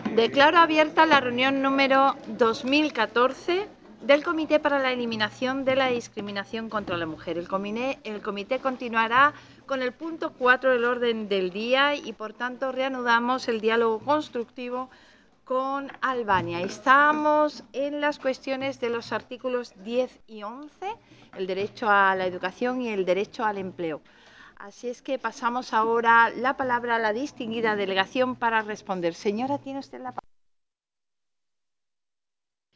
Declaro abierta la reunión número 2014 del Comité para la Eliminación de la Discriminación contra la Mujer. El comité continuará con el punto 4 del orden del día y, por tanto, reanudamos el diálogo constructivo con Albania. Estamos en las cuestiones de los artículos 10 y 11, el derecho a la educación y el derecho al empleo. Así es que pasamos ahora la palabra a la distinguida delegación para responder. Señora, tiene usted la palabra.